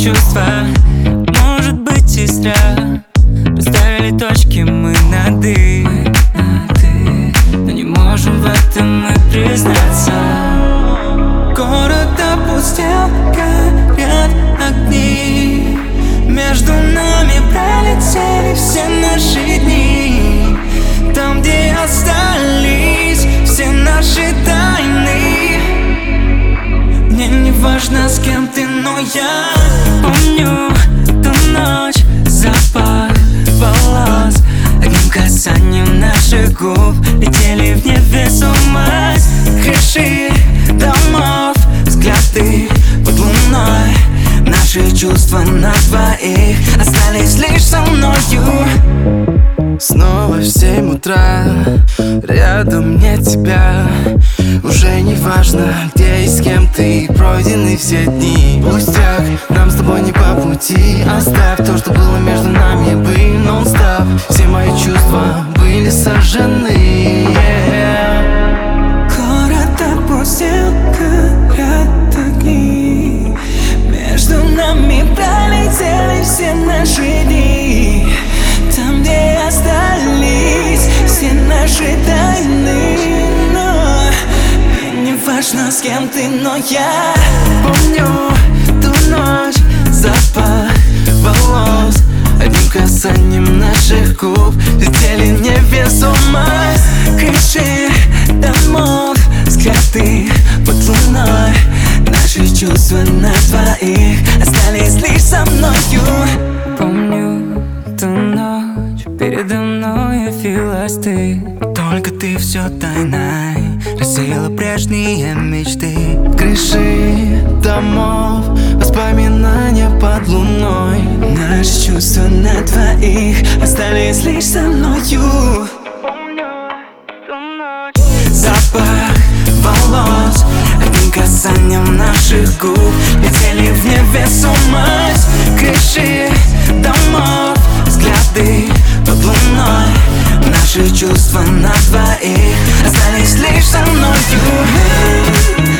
чувства, может быть, и зря расставили точки мы над «и», но не можем в этом мы признаться. Город опустел, горят огни, между нами пролетели все наши дни. Там, где остались все наши тайны. Мне не важно, с кем ты, но я помню ту ночь, запах волос, одним касанием наших губ летели в невесомость. Крыши домов, взгляды под луной, наши чувства на двоих остались лишь со мною. Снова в 7 утра, рядом нет тебя. Уже не важно, где и с кем ты, пройдены все дни. Пустяк, нам с тобой не по пути. Оставь то, что было между нами, бы нон-стоп. Все мои чувства были сожжены, Город опустел, горят огни, между нами пролетели все наши дни. Там, где остались все наши тайны. Но мне не важно, с кем ты, но я помню ту ночь, запах волос, одним касанием наших губ летели в невесомость. Крыши домов, взгляды под луной, наши чувства на двоих остались лишь со мною. Помню ту ночь, передо мной явилась ты. Только ты все тайной рассеяла прежние мечты. Крыши домов, воспоминания под луной, наши чувства на двоих остались лишь со мною. Запах волос, одним касанием наших губ летели в невесомость. Крыши домов, взгляды под луной, наши чувства на двоих остались лишь со мною.